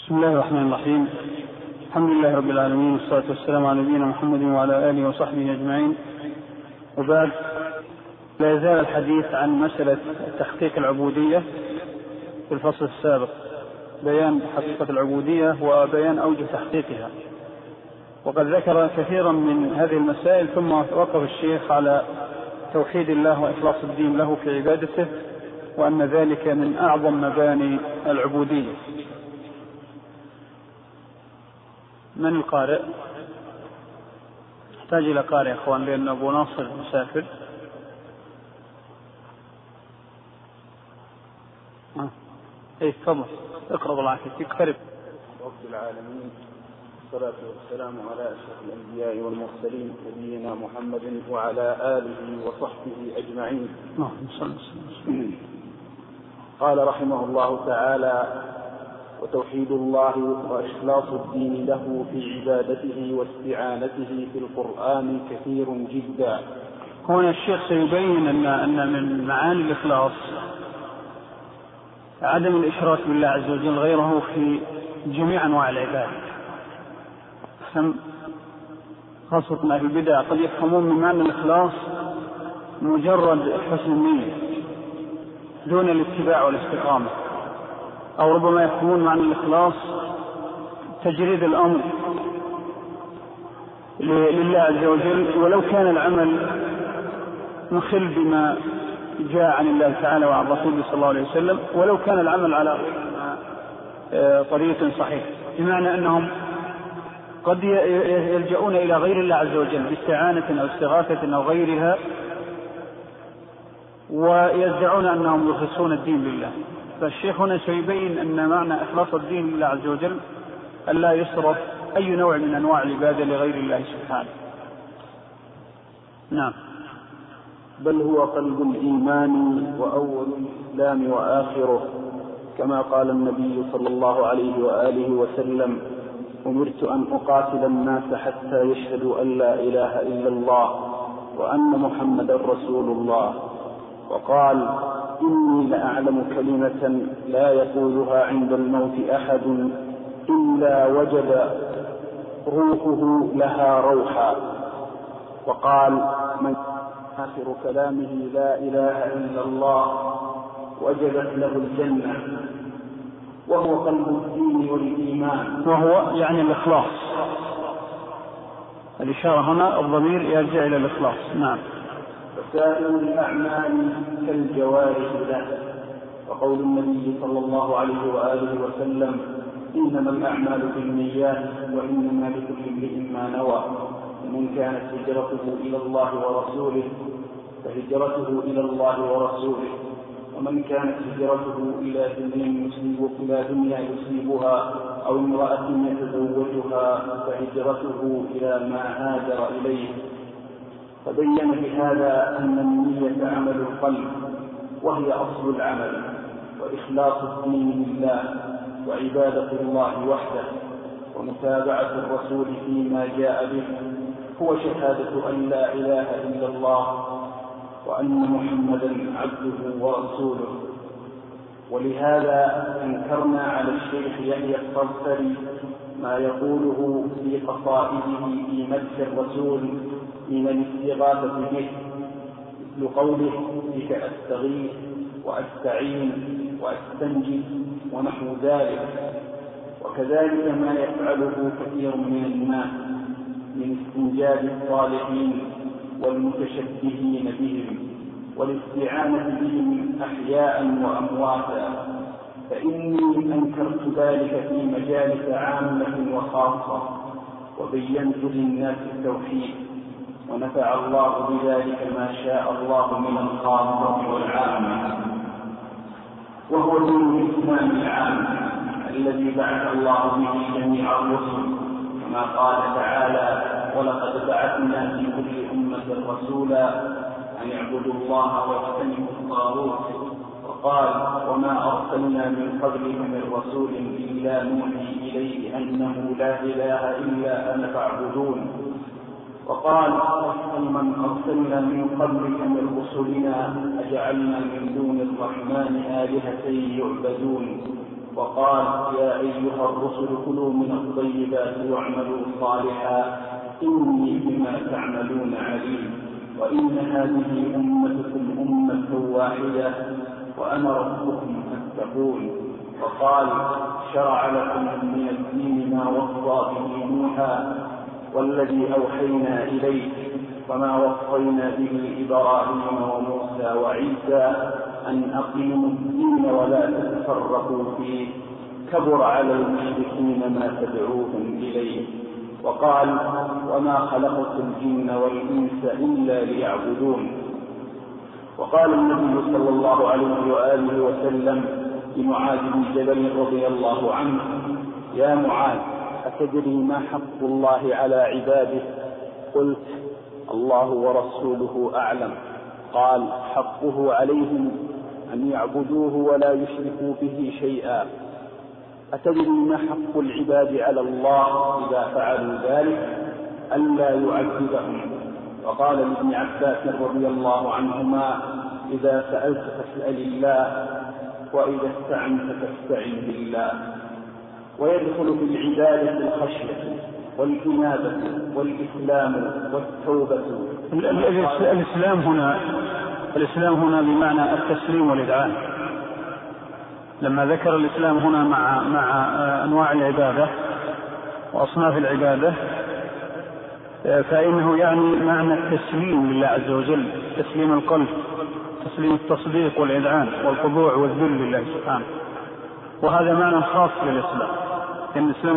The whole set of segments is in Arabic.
بسم الله الرحمن الرحيم. الحمد لله رب العالمين، والصلاة والسلام على نبينا محمد وعلى آله وصحبه أجمعين، وبعد. لا يزال الحديث عن مسألة تحقيق العبودية في الفصل السابق، بيان حقيقة العبودية وبيان أوجه تحقيقها، وقد ذكر كثيرا من هذه المسائل، ثم وقف الشيخ على توحيد الله وإخلاص الدين له في عبادته، وأن ذلك من أعظم مباني العبودية. من القارئ؟ احتاج إلى قارئ يا أخوان، لأن أبو ناصر مسافر. ايه تفضل اقرأ بالله يقترب. رب العالمين، والصلاة والسلام على أشرف الأنبياء والمرسلين نبينا محمد وعلى آله وصحبه أجمعين. قال رحمه الله تعالى: وتوحيد الله وإخلاص الدين له في عبادته واستعانته في القرآن كثير جدا. هنا الشيخ سيبين أن من معاني الإخلاص عدم الإشراك بالله عز وجل غيره في جميع أنواع العبادة، خاصة أهل البدع قد يفهمون من معنى الإخلاص مجرد حسن النية دون الاتباع والاستقامة، أو ربما يفهمون معنى الإخلاص تجريد الأمر لله عز وجل، ولو كان العمل مخل بما جاء عن الله تعالى وعن رسوله صلى الله عليه وسلم، ولو كان العمل على طريق صحيح، بمعنى أنهم قد يلجؤون إلى غير الله عز وجل باستعانة أو استغاثة أو غيرها، ويدعون أنهم يخلصون الدين لله. فالشيخ هنا سيبين أن معنى إخلاص الدين لله عز وجل ألا يصرف أي نوع من أنواع العبادة لغير الله سبحانه. نعم. بل هو قلب الإيمان وأول الإسلام وآخره، كما قال النبي صلى الله عليه وآله وسلم: أمرت أن أقاتل الناس حتى يشهدوا أن لا إله إلا الله وأن محمدا رسول الله. وقال: إني لأعلم كلمة لا يقولها عند الموت أحد إلا وجد روحه لها روحا. وقال: من آخر كلامه لا إله إلا الله وجبت له الجنة. وهو قلب الدين والإيمان، وهو يعني الإخلاص. الإشارة هنا الضمير يرجع إلى الإخلاص. نعم. وسائر الأعمال كالجوارح له، وقول النبي صلى الله عليه وآله وسلم: إنما الأعمال بالنيات وإنما لكل امرئ ما نوى. ومن كانت هجرته إلى الله ورسوله فهجرته إلى الله ورسوله، ومن كانت هجرته إلى دنيا يصيبها أو امرأة يتزوجها فهجرته إلى ما هاجر إليه. فبين بهذا أن النية عمل القلب، وهي أصل العمل، وإخلاص الدين لله وعبادة الله وحده ومتابعة الرسول فيما جاء به هو شهادة أن لا إله إلا الله وأن محمدا عبده ورسوله. ولهذا أنكرنا على الشيخ يحيى الطرطري ما يقوله في قصائده في مدح الرسول من الاستغاثة به، مثل قوله: بك أستغيث وأستعين وأستنجي ونحو ذلك. وكذلك ما يفعله كثير من الناس من استنجاد الصالحين والمتشبهين بهم والاستعانة بهم أحياء وأمواتا. فإني أنكرت ذلك في مجالس عامة وخاصة، وبينت للناس التوحيد، ونفع الله بذلك ما شاء الله من الخاصة والعامة، وهو دين الإسلام العام الذي بعث الله به جميع الرسل، كما قال تعالى: ولقد بعثنا في كل أمة رسولا أن اعبدوا الله واجتنبوا الطاغوت. وقال: وما أرسلنا من قبلك من رسول إلا نوحي إليه أنه لا إله إلا أنا فاعبدون. وقال: ومن أرسلنا من قبلك من رسلنا أجعلنا من دون الرحمن آلهة يعبدون. وقال يا أيها الرسل كلوا من الطيبات واعملوا صالحا إني بما تعملون عليم وإن هذه أمتكم أمة واحدة وأنا ربكم فاتقون. وقال شرع لكم من الدين ما وصى به نوحا والذي أوحينا إليك وما وصينا به إبراهيم وموسى وعيسى أن أقيموا الدين ولا تتفرقوا فيه كبر على المشركين ما تدعوهم إليه. وقال وما خلقت الجن والإنس إلا ليعبدون. وقال النبي صلى الله عليه وآله وسلم لمعاذ بن جبل رضي الله عنه يا معاذ أتدري ما حق الله على عباده؟ قلت الله ورسوله أعلم. قال حقه عليهم أن يعبدوه ولا يشركوا به شيئا. أتدري ما حق العباد على الله إذا فعلوا ذلك؟ ألا يعذبهم. وقال لابن عباس رضي الله عنهما إذا سألت فاسأل الله وإذا استعنت فاستعن بالله. ويدخل في العبادة الخشية والإنابة والإسلام والتوبة. الإسلام هنا بمعنى التسليم والإذعان. لما ذكر الإسلام هنا مع أنواع العبادة وأصناف العبادة فإنه يعني معنى التسليم لله عز وجل، تسليم القلب، تسليم التصديق والإذعان والخضوع والذل لله سبحانه. وهذا معنى خاص للإسلام، لأن الإسلام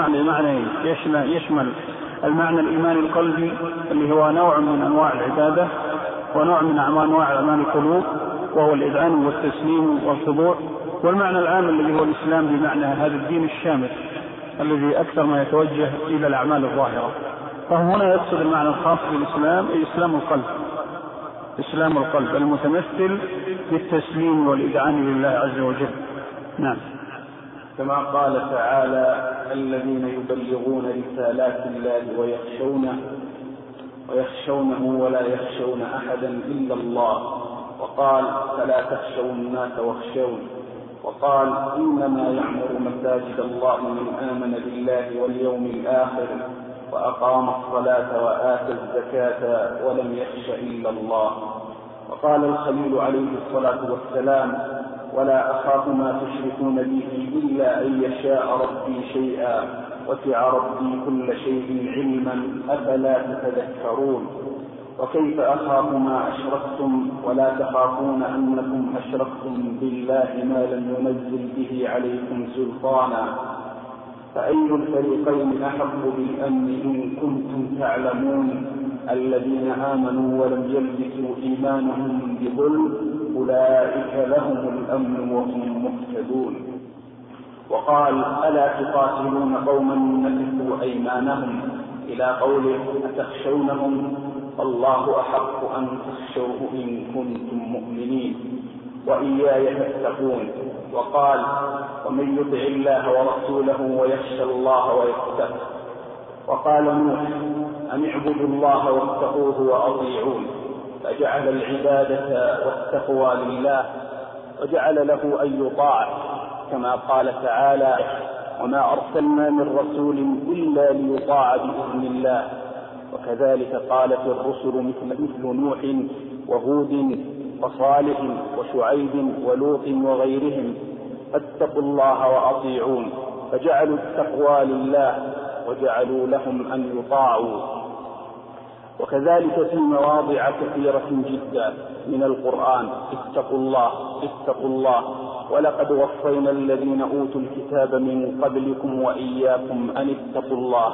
يشمل المعنى الإيماني القلبي اللي هو نوع من أنواع العبادة ونوع من أنواع أعمال القلوب وهو الإذعان والتسليم والخضوع، والمعنى العام الذي هو الإسلام بمعنى هذا الدين الشامل الذي أكثر ما يتوجه إلى الأعمال الظاهرة. فهو هنا يقصد المعنى الخاص بالإسلام إسلام القلب المتمثل بالتسليم والإذعان لله عز وجل. نعم. كما قال تعالى الذين يبلغون رسالات الله ويخشونه ولا يخشون أحدا إلا الله. وقال فلا تخشوا الناس واخشون. وقال إنما يعمر مساجد الله من آمن بالله واليوم الآخر وأقام الصلاة وآتى الزكاة ولم يخش إلا الله. وقال الخليل عليه الصلاة والسلام ولا أخاف ما تشركون به إلا أن يشاء ربي شيئا وسع ربي كل شيء علما أفلا تتذكرون. وكيف أخاف ما أشركتم ولا تخافون أنكم أشركتم بالله ما لم ينزل به عليكم سلطانا. فأي الفريقين أحق بالأمن إن كنتم تعلمون الذين آمنوا ولم يلبسوا إيمانهم بظلم أولئك لهم الأمن وهم مهتدون. وقال ألا تقاتلون قوما نكثوا أيمانهم إلى قوله أتخشونهم الله أحق أن تخشوه إن كنتم مؤمنين وإياي فاتقون. وقال ومن يطع الله ورسوله ويخشى الله ويتقه. وقال نوح أن اعبدوا الله واتقوه وأطيعون، فجعل العبادة والتقوى لله وجعل له أن يطاع كما قال تعالى وما أرسلنا من رسول إلا ليطاع بإذن الله. وكذلك قالت الرسل مثل نوح وهود وصالح وشعيب ولوط وغيرهم فاتقوا الله وأطيعون، فجعلوا التقوى لله وجعلوا لهم أن يطاعوا. وكذلك في مواضع كثيرة جدا من القرآن اتقوا الله ولقد وصينا الذين أوتوا الكتاب من قبلكم وإياكم أن اتقوا الله.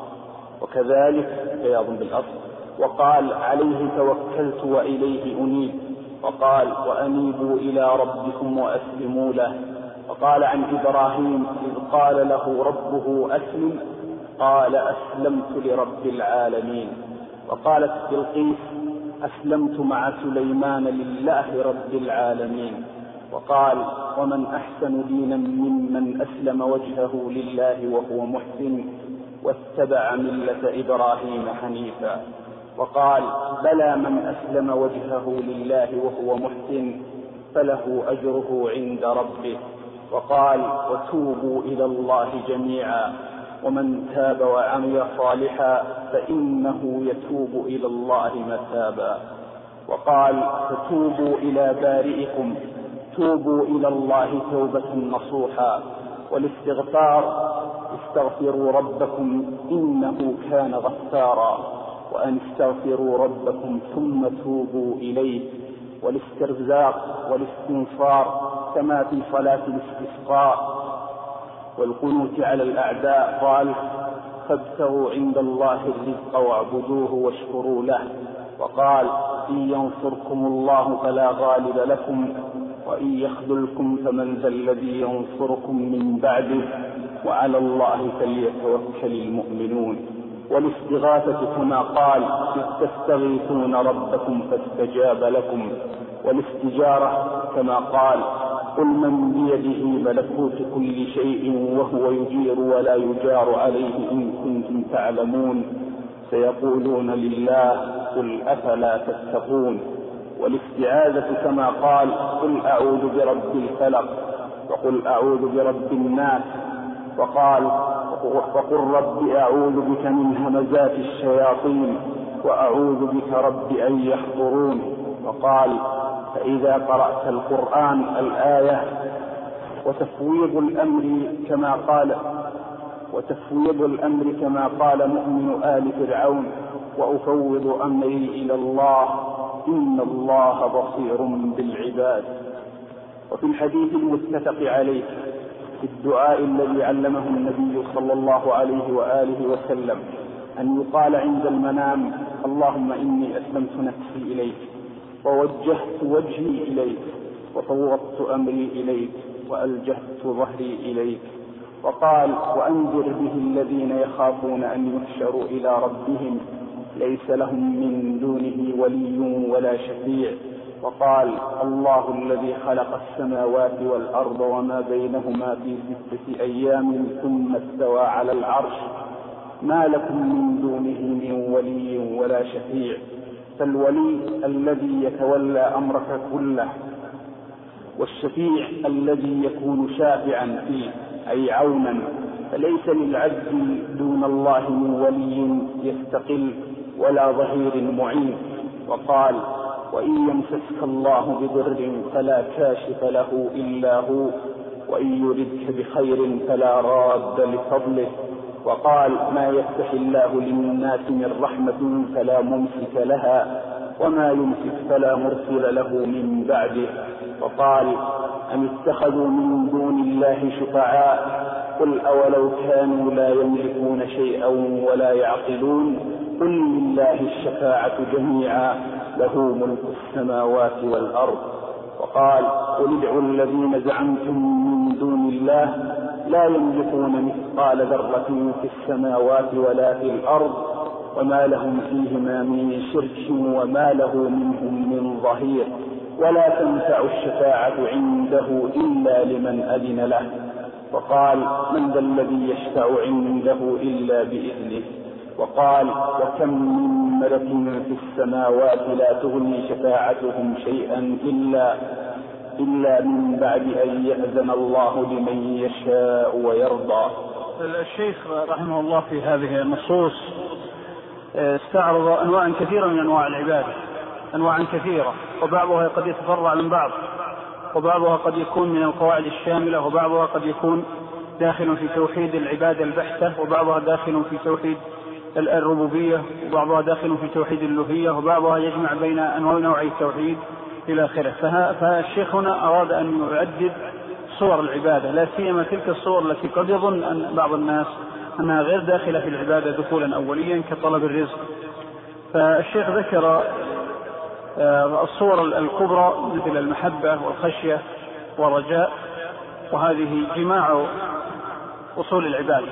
وكذلك عياذ بالأرض وقال عليه توكلت وإليه أنيب. وقال وأنيبوا إلى ربكم وأسلموا له. وقال عن إبراهيم إذ قال له ربه أسلم قال أسلمت لرب العالمين. وقالت بلقيس أسلمت مع سليمان لله رب العالمين. وقال ومن أحسن دينا ممن أسلم وجهه لله وهو محسن واتبع ملة إبراهيم حنيفا. وقال بلى من أسلم وجهه لله وهو محسن فله أجره عند ربه. وقال وتوبوا إلى الله جميعا ومن تاب وعمل صالحا فإنه يتوب إلى الله متابا. وقال فتوبوا إلى بارئكم، توبوا إلى الله توبة نصوحا. والاستغفار استغفروا ربكم إنه كان غفارا، وأن استغفروا ربكم ثم توبوا إليه. والاسترزاق والاستنصار كما في صلاة الاستسقاء والقنوت على الأعداء قال فابتغوا عند الله الرزق واعبدوه واشكروا له. وقال إن ينصركم الله فلا غالب لكم وإن يخذلكم فمن ذا الذي ينصركم من بعده وعلى الله فليتوكل المؤمنون. والاستغاثة كما قال إذ تستغيثون ربكم فاستجاب لكم. والاستجارة كما قال قل من بيده ملكوت كل شيء وهو يجير ولا يجار عليه إن كنتم تعلمون سيقولون لله قل أفلا تتقون. والاستعاذة كما قال قل أعوذ برب الفلق وقل أعوذ برب الناس. وقال وقل رب أعوذ بك من همزات الشياطين وأعوذ بك رب أن يحضرون. وقال فإذا قرأت القرآن الآية وتفويض الأمر كما قال مؤمن آل فرعون وأفوض أمري إلى الله إن الله بصير بالعباد. وفي الحديث المتفق عليه في الدعاء الذي علمه النبي صلى الله عليه وآله وسلم أن يقال عند المنام اللهم إني أسلمت نفسي إليك ووجهت وجهي إليك وفوضت أمري إليك وألجهت ظهري إليك. وقال وأنذر به الذين يخافون أن يحشروا إلى ربهم ليس لهم من دونه ولي ولا شفيع. وقال الله الذي خلق السماوات والأرض وما بينهما في 6 أيام ثم استوى على العرش ما لكم من دونه من ولي ولا شفيع. فالولي الذي يتولى أمرك كله، والشفيع الذي يكون شافعا فيه أي عونا. فليس للعبد دون الله من ولي يستقل ولا ظهير معين. وقال وإن يمسسك الله بضر فلا كاشف له إلا هو وإن يردك بخير فلا راد لفضله. وقال ما يفتح الله للناس من رحمة فلا ممسك لها وما يمسك فلا مرسل له من بعده. وقال أم اتخذوا من دون الله شفعاء قل أولو كانوا لا يملكون شيئا ولا يعقلون قل لله الشفاعة جميعا له ملك السماوات والأرض. وقال قل ادعوا الذين زعمتم من دون الله لا يملكون مثقال ذرة في السماوات ولا في الأرض وما لهم فيهما من شرك وما له منهم من ظهير ولا تنفع الشفاعة عنده إلا لمن أذن له. وقال من ذا الذي يشفع عنده إلا بإذنه. وقال وكم من ملك في السماوات لا تغني شفاعتهم شيئا إلا من بعد أن يأذن الله لمن يشاء ويرضى. الشيخ رحمه الله في هذه النصوص استعرض أنواع كثيرة من أنواع العبادة، أنواع كثيرة، وبعضها قد يتفرع من بعض، وبعضها قد يكون من القواعد الشاملة، وبعضها قد يكون داخل في توحيد العبادة البحتة، وبعضها داخل في توحيد الربوبية، وبعضها داخل في توحيد الألوهية، وبعضها يجمع بين نوعي التوحيد إلى آخره. فالشيخ هنا أراد أن يعدد صور العبادة، لا سيما تلك الصور التي قد يظن أن بعض الناس أنها غير داخلة في العبادة دخولا أوليا كطلب الرزق. فالشيخ ذكر الصور الكبرى مثل المحبة والخشية والرجاء، وهذه جماع أصول العبادة.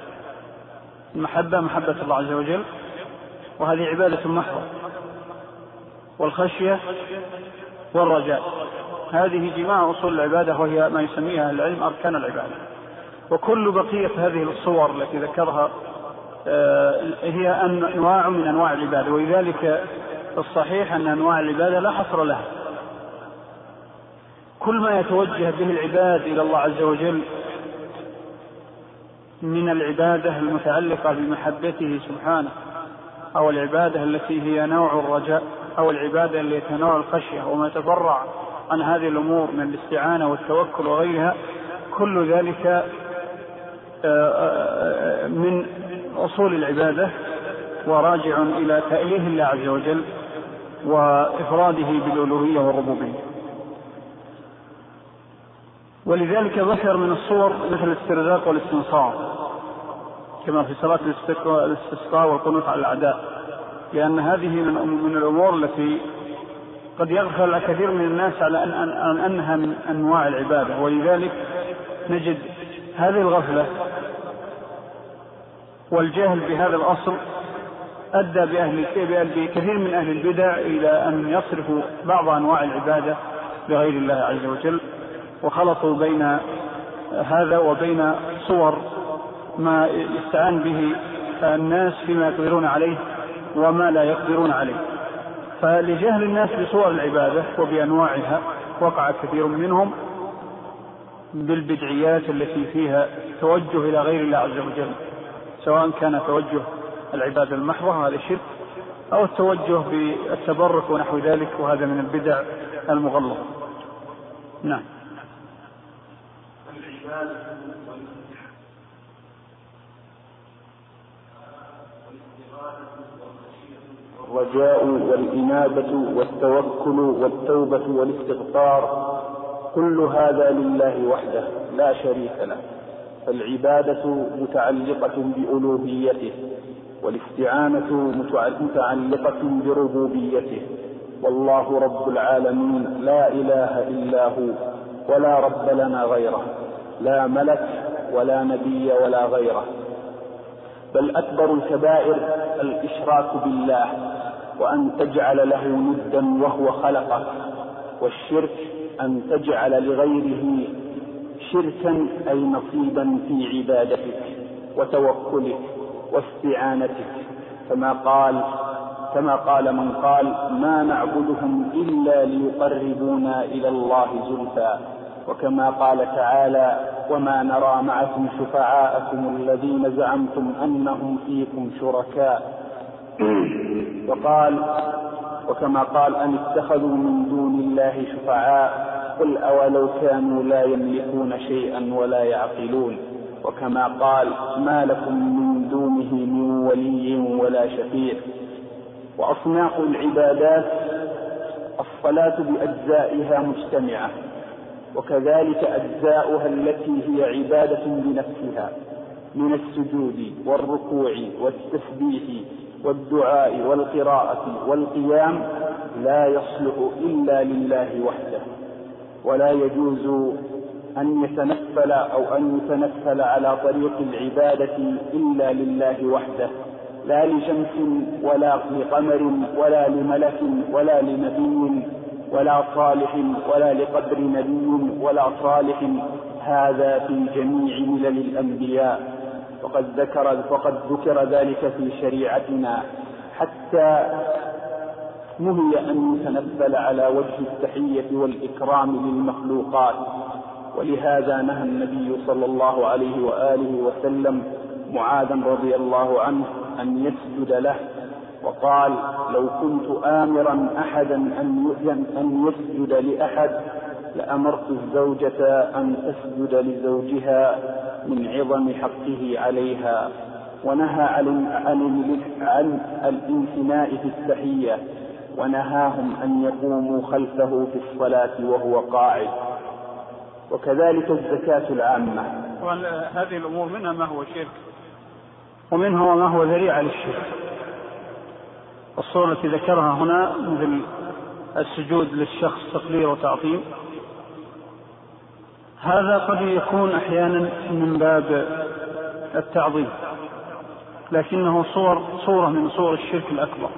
المحبة محبة الله عز وجل، وهذه عبادة محضة، والخشية والرجاء هذه جماع أصول العبادة، وهي ما يسميها العلم أركان العبادة. وكل بقية هذه الصور التي ذكرها هي أنواع من أنواع العبادة، ولذلك الصحيح أن أنواع العبادة لا حصر لها، كل ما يتوجه به العباد إلى الله عز وجل من العبادة المتعلقة بمحبته سبحانه، أو العبادة التي هي نوع الرجاء، أو العبادة التي هي نوع الخشية، وما تفرع عن هذه الأمور من الاستعانة والتوكل وغيرها، كل ذلك من أصول العبادة وراجع إلى تأليه الله عز وجل وإفراده بالألوهية والربوبية. ولذلك ذكر من الصور مثل الاسترزاق والاستنصار كما في صلاة الاستسقاء والقنوت على الأعداء، لأن هذه من الأمور التي قد يغفل كثير من الناس على أنها من أنواع العبادة، ولذلك نجد هذه الغفلة والجهل بهذا الأصل أدى بكثير من أهل البدع إلى أن يصرفوا بعض أنواع العبادة لغير الله عز وجل، وخلطوا بين هذا وبين صور ما يستعان به الناس فيما يقدرون عليه وما لا يقدرون عليه. فلجهل الناس بصور العبادة وبأنواعها وقع كثير منهم بالبدعيات التي فيها توجه إلى غير الله عز وجل، سواء كان توجه العبادة المحضة هذا شرك، أو التوجه بالتبرك ونحو ذلك، وهذا من البدع المغلظة. نعم. الرجاء والإنابة والتوكل والتوبة والاستغفار كل هذا لله وحده لا شريك له، فالعبادة متعلقة بألوهيته، والاستعانة متعلقة بربوبيته، والله رب العالمين لا إله إلا هو، ولا رب لنا غيره، لا ملك ولا نبي ولا غيره. بل أكبر الكبائر الإشراك بالله، وأن تجعل له ندا وهو خلقه، والشرك أن تجعل لغيره شركا أي نصيبا في عبادتك وتوكلك واستعانتك، كما قال من قال ما نعبدهم إلا ليقربونا إلى الله زلفى، وكما قال تعالى وما نرى معكم شفعاءكم الذين زعمتم أنهم فيكم شركاء، وكما قال أن اتخذوا من دون الله شفعاء قل أولو كانوا لا يملكون شيئا ولا يعقلون، وكما قال ما لكم من دونه من ولي ولا شفيع. وأصناف العبادات الصلاة بأجزائها مجتمعة، وكذلك أجزاؤها التي هي عبادة بنفسها من السجود والركوع والتسبيح والدعاء والقراءة والقيام لا يصلح إلا لله وحده، ولا يجوز أن يتنفل على طريق العبادة إلا لله وحده، لا لشمس ولا لقمر ولا لملك ولا لنبي ولا صالح ولا لقبر نبي ولا صالح، هذا في جميع ملل الأنبياء، فقد ذكر ذلك في شريعتنا، حتى نهي أن يتنفل على وجه التحية والإكرام للمخلوقات. ولهذا نهى النبي صلى الله عليه وآله وسلم معاذا رضي الله عنه أن يسجد له، وقال لو كنت آمرا أحدا أن يسجد لأحد لأمرت الزوجة أن تسجد لزوجها من عظم حقه عليها، ونهى عن الانثناء في التحية، ونهاهم أن يقوموا خلفه في الصلاة وهو قاعد. وكذلك الزكاة العامة. هذه الأمور منها ما هو شرك ومنها ما هو ذريعة للشرك. الصورة التي ذكرها هنا مثل السجود للشخص تقدير وتعظيم، هذا قد يكون أحيانا من باب التعظيم، لكنه صورة من صور الشرك الأكبر.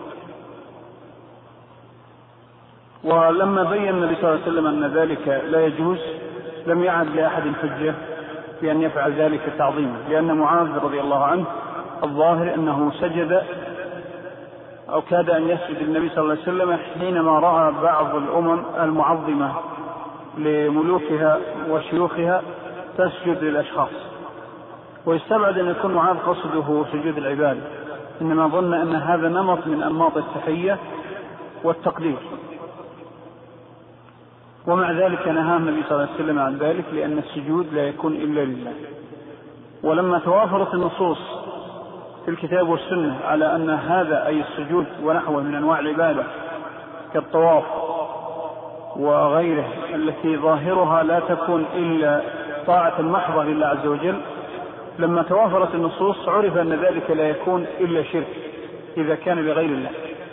ولما بين النبي صلى الله عليه وسلم أن ذلك لا يجوز لم يعد لأحد حجة بأن يفعل ذلك تعظيما، لأن معاذ رضي الله عنه الظاهر أنه سجد أو كاد أن يسجد النبي صلى الله عليه وسلم حينما رأى بعض الأمم المعظمة لملوكها وشيوخها تسجد للأشخاص، ويستبعد أن يكون معاذ قصده سجود العبادة، إنما ظن أن هذا نمط من أنماط التحية والتقدير، ومع ذلك نهى النبي صلى الله عليه وسلم عن ذلك، لأن السجود لا يكون إلا لله. ولما توافرت النصوص في الكتاب والسنة على أن هذا أي السجود ونحوه من أنواع العبادة كالطواف وغيره التي ظاهرها لا تكون إلا طاعة محضة لله عز وجل، لما توافرت النصوص عرف أن ذلك لا يكون إلا شرك إذا كان لغير الله.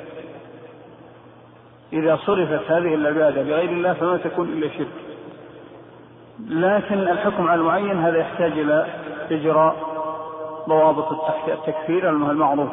إذا صرفت هذه العبادة لغير الله فما تكون إلا شرك. لكن الحكم على المعين هذا يحتاج إلى إجراء ضوابط التكفير المعروفة.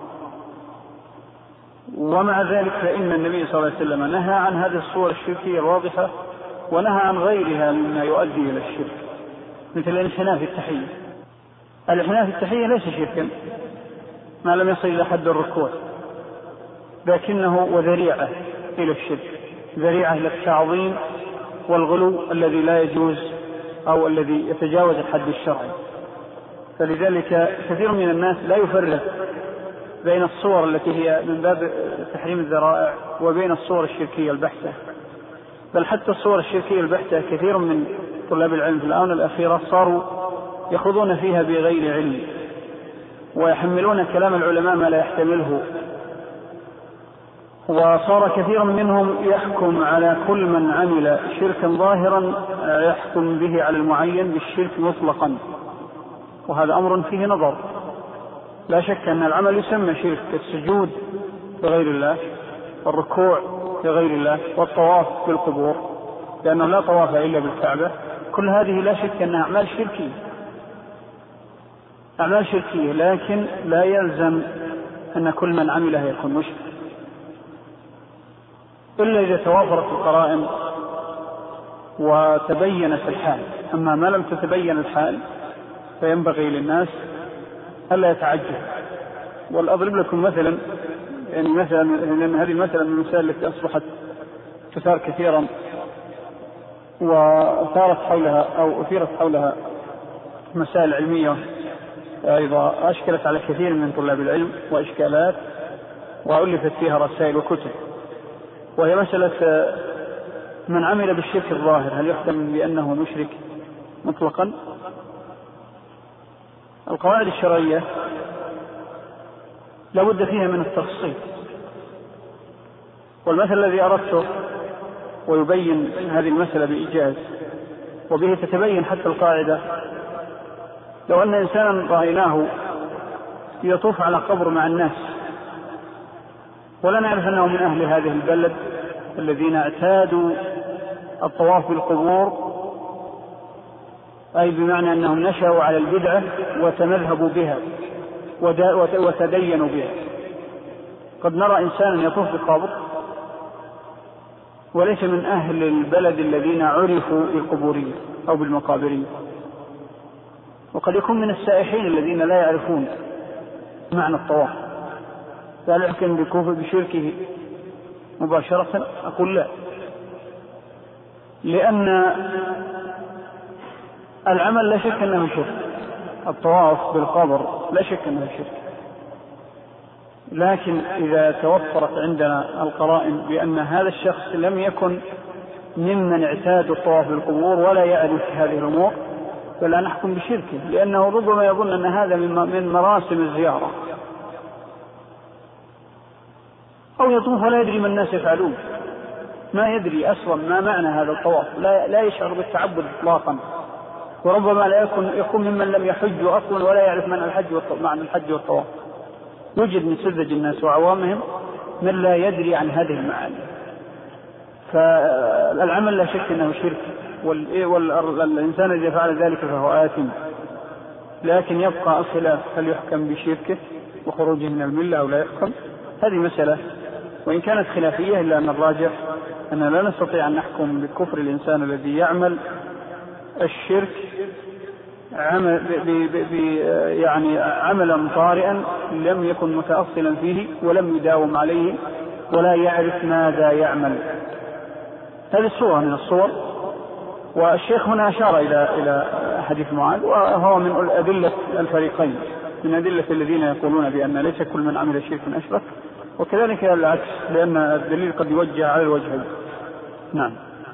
ومع ذلك فإن النبي صلى الله عليه وسلم نهى عن هذه الصور الشركية الواضحة، ونهى عن غيرها مما يؤدي إلى الشرك، مثل الانحناء في التحية. الانحناء في التحية ليس شركا ما لم يصل إلى حد الركوع، لكنه وذريعة إلى الشرك، ذريعة للتعظيم والغلو الذي لا يجوز أو الذي يتجاوز الحد الشرعي. فلذلك كثير من الناس لا يفرق بين الصور التي هي من باب تحريم الذرائع وبين الصور الشركية البحتة، بل حتى الصور الشركية البحتة كثير من طلاب العلم في الآونة الأخيرة صاروا يخوضون فيها بغير علم، ويحملون كلام العلماء ما لا يحتمله، وصار كثير منهم يحكم على كل من عمل شركا ظاهرا يحكم به على المعين بالشرك مطلقا، وهذا أمر فيه نظر. لا شك أن العمل يسمى شرك كالسجود لغير الله، والركوع لغير الله، والطواف بالقبور لأنه لا طواف إلا بالكعبة، كل هذه لا شك أنها أعمال شركية، لكن لا يلزم أن كل من عملها يكون مشرك إلا إذا توافرت القرائن وتبينت الحال. أما ما لم تتبين الحال فينبغي للناس ألا يتعجل. والأضرب لكم مثلا، يعني مثلا لأن هذه مثلا من المسائل التي أصبحت تثار كثيرا وثارت حولها أو أثيرت حولها مسائل علمية أيضا أشكلت على كثير من طلاب العلم وإشكالات، وألفت فيها رسائل وكتب، وهي مسألة من عمل بالشرك الظاهر هل يحكم بأنه مشرك مطلقا؟ القواعد الشرعية لا بد فيها من التفصيل، والمثل الذي أردته ويبين هذه المسألة بإيجاز وبه تتبين حتى القاعدة، لو أن إنسانا رأيناه يطوف على قبر مع الناس ولا نعرف أنه من أهل هذه البلد الذين اعتادوا الطواف بالقبور، أي بمعنى أنهم نشأوا على البدعة وتمذهبوا بها وتدينوا بها. قد نرى إنسانا يطوف بالقبر وليس من أهل البلد الذين عرفوا بالقبورية أو بالمقابرية، وقد يكون من السائحين الذين لا يعرفون معنى الطواف، لا يحكم بكفر بشركه مباشرة؟ أقول لا، لأن العمل لا شك أنه شرك، الطواف بالقبر لا شك أنه شرك، لكن إذا توفرت عندنا القرائن بأن هذا الشخص لم يكن ممن اعتاد الطواف بالقبور ولا يعرف هذه الأمور فلا نحكم بشركه، لأنه ربما يظن أن هذا من مراسم الزيارة، أو يطوف ولا يدري ما الناس يفعلون، ما يدري أصلا ما معنى هذا الطواف، لا يشعر بالتعبد إطلاقا، وربما لا يكون ممن لم يحج أصلا ولا يعرف معنى الحج والطواف. يوجد من سذج الناس وعوامهم من لا يدري عن هذه المعاني. فالعمل لا شك أنه شرك، والإنسان إذا فعل ذلك فهو آثم، لكن يبقى الخلاف هل يحكم بشركه وخروجه من الملة أو لا يحكم. هذه مسألة وإن كانت خلافية إلا أن الراجح أن لا نستطيع أن نحكم بكفر الإنسان الذي يعمل الشرك يعني عملا طارئا لم يكن متأصلا فيه ولم يداوم عليه ولا يعرف ماذا يعمل. هذه الصورة من الصور والشيخ هنا أشار إلى حديث معاذ، وهو من أدلة الفريقين، من أدلة الذين يقولون بأن ليس كل من عمل شركا أشرك، وكذلك العكس، لأن الدليل قد يوجه على الوجهين. نعم.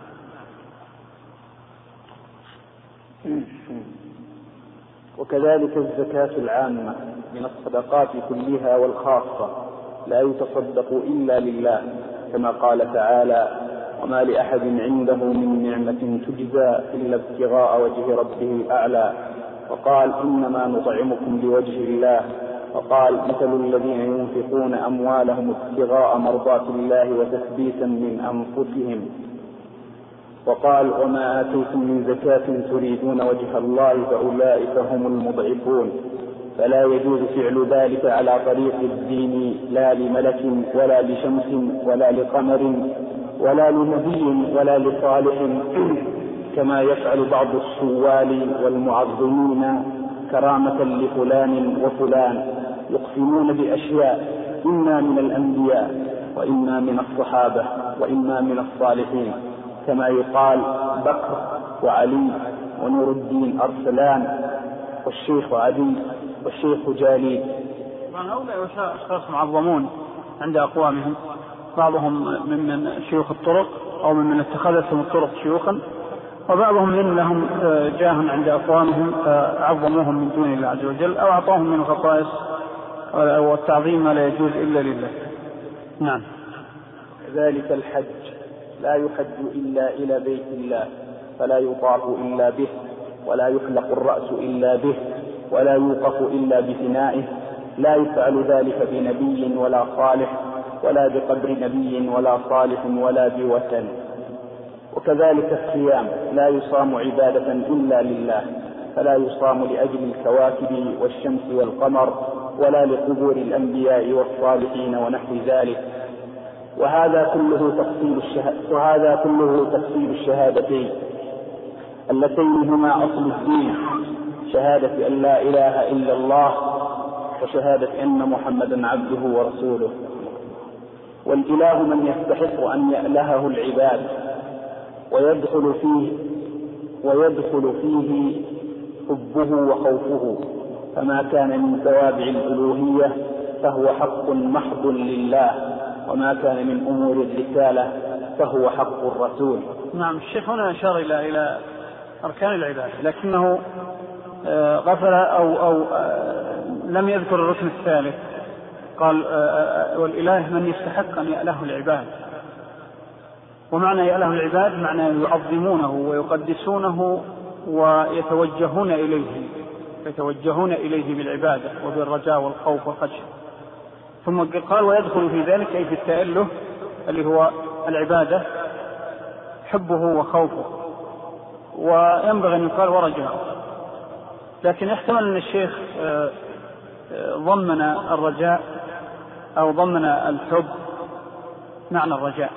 وكذلك الزكاة العامة من الصدقات كلها والخاصة لا يتصدق إلا لله، كما قال تعالى: وما لأحد عنده من نعمة تجزى إلا ابتغاء وجه ربه الأعلى. وقال: إنما نطعمكم لوجه الله. وقال: مثل الذين ينفقون أموالهم ابتغاء مرضات الله وتثبيتا من أنفسهم. وقال: وما آتيتم من زكاة تريدون وجه الله فأولئك هم المضعفون. فلا يجوز فعل ذلك على طريق الدين، لا لملك ولا لشمس ولا لقمر ولا لنبي ولا لصالح، كما يفعل بعض السوال والمعظمين كرامة لفلان وفلان، يقسمون بأشياء إما من الأنبياء وإما من الصحابة وإما من الصالحين، كما يقال بكر وعلي ونور الدين أرسلان والشيخ عدي والشيخ جالي. هؤلاء أشخاص معظمون عند أقوامهم، بعضهم ممن شيوخ الطرق أو ممن اتخذتهم الطرق شيوخا، وبعضهم من لهم جاه عند أقوامهم فعظموهم من دون الله عز وجل، أو أعطاهم من الخصائص والتعظيم ما لا يجوز إلا لله. نعم. ذلك الحج لا يحج إلا إلى بيت الله، فلا يطاف إلا به، ولا يحلق الرأس إلا به، ولا يوقف إلا بفنائه، لا يفعل ذلك بنبي ولا صالح، ولا بقبر نبي ولا صالح، ولا بوثن. وكذلك الصيام لا يصام عبادة إلا لله، فلا يصام لأجل الكواكب والشمس والقمر، ولا لقبور الأنبياء والصالحين ونحو ذلك. وهذا كله تفصيل الشهادتين اللتين هما أصل الدين، شهادة أن لا إله إلا الله وشهادة أن محمدا عبده ورسوله. والإله من يستحق أن يألهه العباد ويدخل فيه حبه وخوفه، فما كان من توابع الألوهية فهو حق محض لله، وما كان من أمور الرسالة فهو حق الرسول. نعم. الشيخ هنا أشار إلى أركان العبادة، لكنه غفل أو لم يذكر الركن الثالث. قال: والإله من يستحق أن يأله العباد. ومعنى يأله العباد معنى يعظمونه ويقدسونه ويتوجهون إليه بالعبادة وبالرجاء والخوف والخشية. ثم قال: ويدخل في ذلك أي في التأله اللي هو العبادة حبه وخوفه، وينبغي أن يقال ورجاء. لكن يحتمل أن الشيخ ضمن الرجاء أو ضمن الحب معنى الرجاء،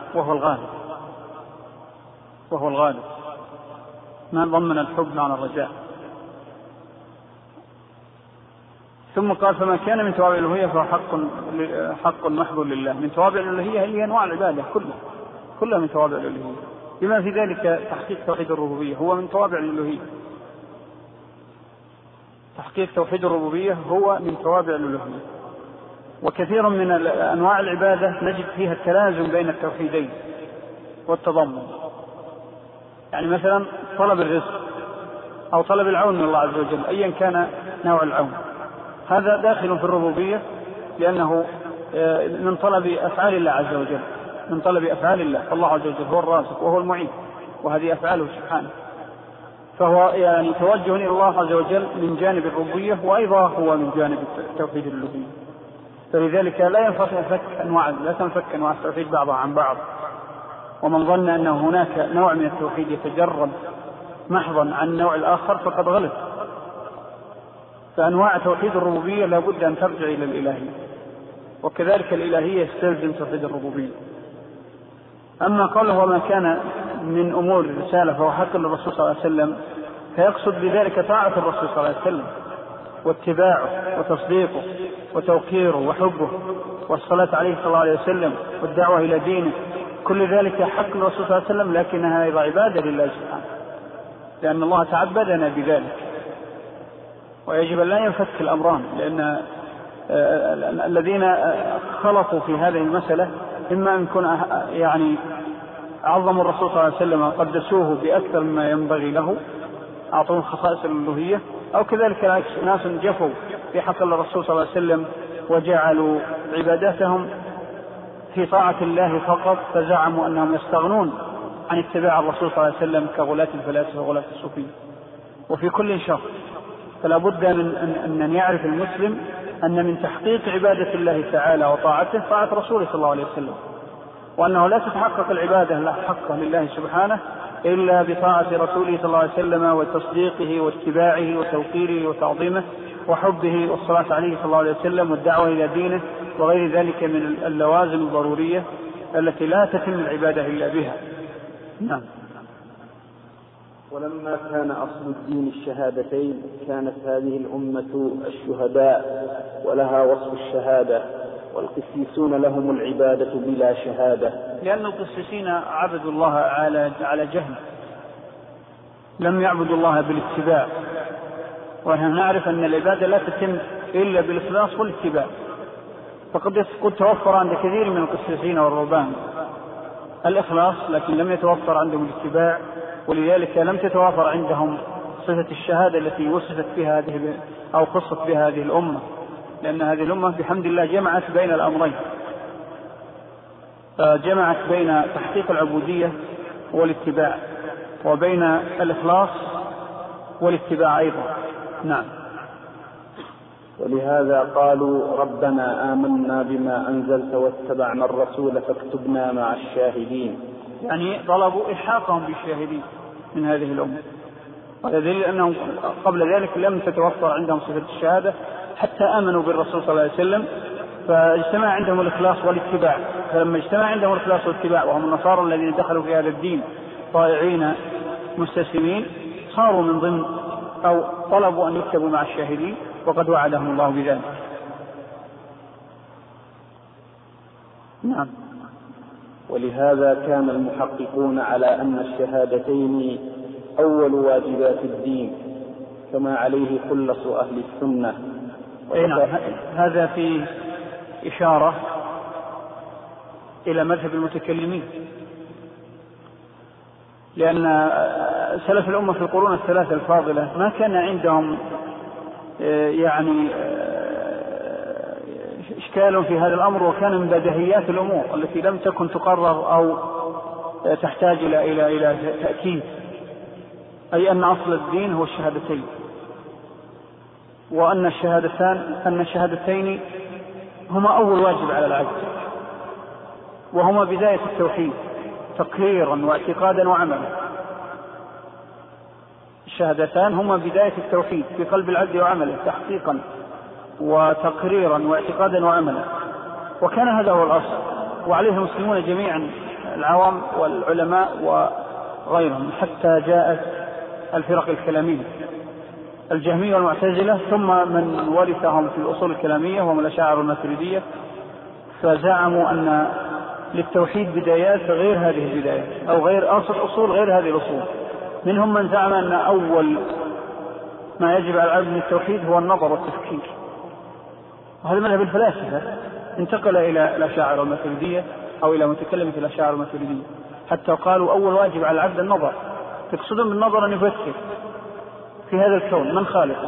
وهو الغالب ما ضمن الحب معنى الرجاء. ثم قال: فما كان من توابع الألوهية فهو حق محض لله. من توابع الألوهية هي أنواع العبادة كلها من توابع الألوهية، بما في ذلك تحقيق توحيد الربوبية هو من توابع الألوهية. تحقيق توحيد الربوبية هو من توابع الألوهية. وكثير من أنواع العبادة نجد فيها التلازم بين التوحيدين والتضمن. يعني مثلا طلب الرزق أو طلب العون من الله عز وجل، أيا كان نوع العون، هذا داخل في الربوبية، لأنه من طلب أفعال الله عز وجل، من طلب أفعال الله. فالله عز وجل هو الرازق وهو المعين، وهذه أفعاله سبحانه، فهو يعني توجه إلى الله عز وجل من جانب الربوبية، وأيضا هو من جانب توحيد الألوهية. فلذلك لا تنفك أنواع التوحيد بعضها عن بعض. ومن ظن أن هناك نوع من التوحيد يتجرد محضا عن النوع الآخر فقد غلط. فأنواع توحيد الربوبية لا بد أن ترجع إلى الإلهية، وكذلك الإلهية يستلزم توحيد الربوبية. أما قوله وما كان من أمور الرسالة فهو حق للرسول صلى الله عليه وسلم، فيقصد بذلك طاعة الرسول صلى الله عليه وسلم واتباعه وتصديقه وتوقيره وحبه والصلاة عليه صلى الله عليه وسلم والدعوة إلى دينه. كل ذلك حق للرسول صلى الله عليه وسلم، لكنها أيضا عبادة لله سبحانه. لأن الله تعبدنا بذلك، ويجب أن لا ينفك الأمران، لأن الذين خلطوا في هذه المسألة إما أن يكون يعني عظموا الرسول صلى الله عليه وسلم قدسوه بأكثر مما ينبغي له، أعطوه خصائص الألوهية، أو كذلك ناس جفوا في حق الرسول صلى الله عليه وسلم وجعلوا عباداتهم في طاعة الله فقط، فزعموا أنهم يستغنون عن اتباع الرسول صلى الله عليه وسلم كغلاة الفلاسفة وغلاة الصوفية. وفي كل شر فلا بد من أن يعرف المسلم أن من تحقيق عبادة الله تعالى وطاعته طاعة رسوله صلى الله عليه وسلم، وأنه لا تتحقق العبادة لا حقه لله سبحانه إلا بطاعة رسوله صلى الله عليه وسلم وتصديقه واتباعه وتوقيره وتعظيمه وحبه والصلاة عليه صلى الله عليه وسلم والدعوة إلى دينه وغير ذلك من اللوازم الضرورية التي لا تتم العبادة إلا بها. نعم. ولما كان أصل الدين الشهادتين كانت هذه الأمة الشهداء ولها وصف الشهادة، والقسيسون لهم العبادة بلا شهادة، لأن القسيسين عبدوا الله على جهل، لم يعبدوا الله بالاتباع، ونحن نعرف أن العبادة لا تتم إلا بالإخلاص والاتباع، فقد توفر عند كثير من القسيسين والرهبان الإخلاص لكن لم يتوفر عندهم الاتباع، ولذلك لم تتوافر عندهم صفة الشهادة التي وصفت بها هذه أو خصت بها هذه الأمة، لأن هذه الأمة بحمد الله جمعت بين الأمرين، جمعت بين تحقيق العبودية والاتباع وبين الإخلاص والاتباع أيضا. نعم. ولهذا قالوا ربنا آمنا بما أنزلت واتبعنا الرسول فاكتبنا مع الشاهدين، يعني طلبوا إلحاقهم بالشاهدين من هذه الأمة، ودليل أنهم قبل ذلك لم تتوفر عندهم صفة الشهادة حتى آمنوا بالرسول صلى الله عليه وسلم، فاجتمع عندهم الإخلاص والاتباع، فلما اجتمع عندهم الإخلاص والاتباع وهم النصارى الذين دخلوا في هذا الدين طائعين مستسلمين صاروا من ضمن أو طلبوا أن يكتبوا مع الشاهدين، وقد وعدهم الله بذلك. نعم. ولهذا كان المحققون على أن الشهادتين أول واجبات الدين كما عليه خلص أهل السنة. هذا في إشارة إلى مذهب المتكلمين، لأن سلف الأمة في القرون الثلاثة الفاضلة ما كان عندهم يعني إشكال في هذا الأمر، وكان من بديهيات الأمور التي لم تكن تقرر أو تحتاج إلى تأكيد، أي أن أصل الدين هو الشهادتين، وأن الشهادتين هما أول واجب على العبد، وهما بداية التوحيد تقريرا واعتقادا وعملا. الشهادتان هما بداية التوحيد في قلب العبد وعمله تحقيقا وتقريرا واعتقادا وعملا، وكان هذا هو الأصل، وعليه المسلمون جميعا العوام والعلماء وغيرهم، حتى جاءت الفرق الكلامية الجهمية والمعتزلة، ثم من ورثهم في الأصول الكلامية وهم الأشاعرة والماتريدية، فزعموا أن للتوحيد بدايات غير هذه البدايات أو غير أصول غير هذه الأصول. منهم من زعم أن أول ما يجب على العبد من التوحيد هو النظر والتفكير، وهذا مذهب الفلاسفة انتقل إلى الأشاعرة والماتريدية أو إلى متكلمة الأشاعرة والماتريدية، حتى قالوا أول واجب على العبد النظر، تقصدون بالنظر أن يفكر في هذا الكون، من خالقه،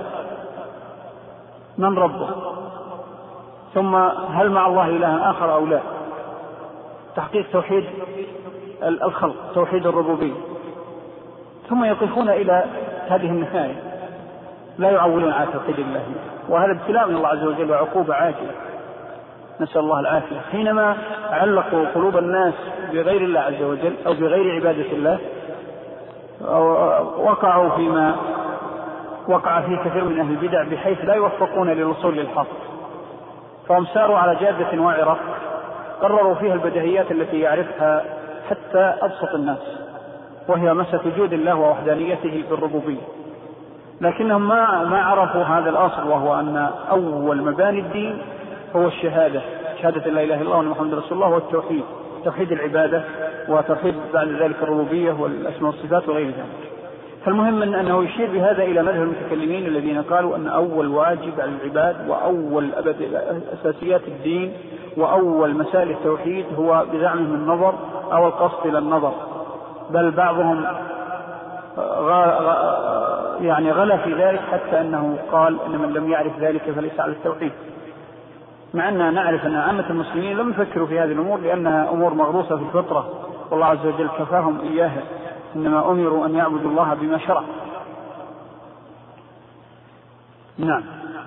من ربه، ثم هل مع الله إله آخر أو لا، تحقيق توحيد الخلق، توحيد الربوبية، ثم يقفون إلى هذه النهاية، لا يعولون على توحيد الله، وهذا ابتلاء من الله عز وجل وعقوبة عاجلة، نسأل الله العافية. حينما علقوا قلوب الناس بغير الله عز وجل أو بغير عبادة الله وقعوا فيما وقع فيه كثير من أهل البدع، بحيث لا يوفقون للوصول للحق، فهم ساروا على جادة وعرة قرروا فيها البديهيات التي يعرفها حتى أبسط الناس، وهي مسألة وجود الله ووحدانيته بالربوبية، لكنهم ما عرفوا هذا الأصل، وهو أن أول مباني الدين هو الشهادة، شهادة لا إله إلا الله وأن محمد رسول الله، والتوحيد، توحيد العبادة، وتوحيد بعد ذلك الربوبية والأسماء والصفات وغير ذلك. فالمهم أنه يشير بهذا إلى مذهب المتكلمين الذين قالوا أن أول واجب على العباد وأول أساسيات الدين وأول مسائل التوحيد هو بزعمهم النظر أو القصد إلى النظر، بل بعضهم يعني غلا في ذلك حتى أنه قال أن من لم يعرف ذلك فليس على التوحيد، مع أننا نعرف أن عامة المسلمين لم يفكروا في هذه الأمور لأنها أمور مغروسة في الفطرة، والله عز وجل كفاهم إياها، إنما أمروا أن يعبدوا الله بما شرع. نعم.